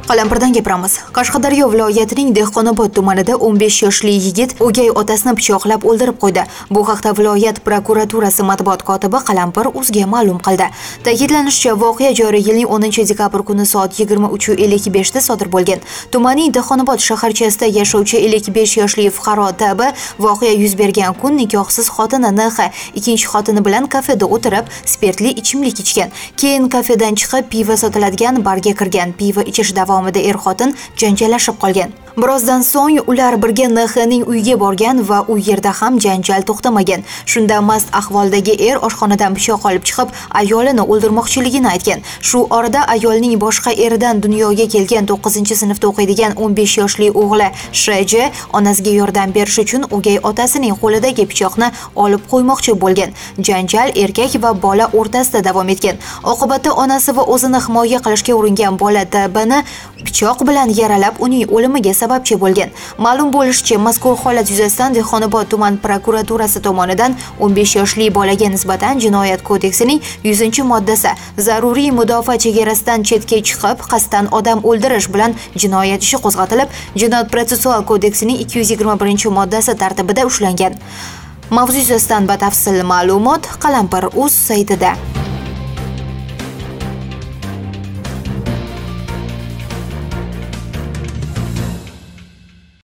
Qalampirdan gapiramiz. Qashqadaryo viloyatining Dehqonobod tumanida 15 yoshli yigit o'gay otasini pichoqlab o'ldirib qo'ydi. Bu haqda viloyat prokuraturasi matbuot kotibi Qalampir uzga ma'lum qildi. Ta'kidlanishicha, voqea joriy yilning 10-dekabr kuni soat 23:55 da sodir bo'lgan. Tumanning Dehqonobod shaharchasida yashovchi 55 yoshli fuqaro T.B. voqea yuz bergan kun nikohsiz xotini N.X. ikkinchi xotini bilan kafeda o'tirib, spirtli ichimlik ichgan. Keyin kafedan chiqib, pivo sotiladigan barga kirgan. Pivo ichish davomida er-xotin janjallashib qolgan. Birozdan so'ng ular birga N.X.ning uyiga borgan va u yerda ham janjal to'xtamagan. Shunda mast ahvoldagi er oshxonadan pichoq olib chiqib, ayolini o'ldirmoqchiligini aytgan. Shu orada ayolning boshqa eridan dunyoga kelgan 9-sinfda o'qiydigan 15 yoshli o'g'li Sh.J. onasiga yordam berish uchun o'gay otasining qo'lidagi pichoqni olib qo'ymoqchi bo'lgan. Janjal erkak va bola o'rtasida davom etgan. Oqibatda onasi va o'zini himoya qilishga uringan bola T.B.ni pichoq bilan yaralab, uning o'limiga sababchi bo'lgan. Ma'lum bo'lishicha, mazkur holat yuzasidan Dehqonobod tuman prokuraturasi tomonidan 15 yoshli bolaga nisbatan Jinoyat kodeksining 100-moddasi zaruriy mudofaa chegarasidan chetga chiqib, qasddan odam o'ldirish bilan jinoyat ishi qo'zg'atilib, Jinoyat-protsessual kodeksining 221-moddasi tartibida ushlangan. Mavzu yuzasidan batafsil ma'lumot Qalampir.uz saytida.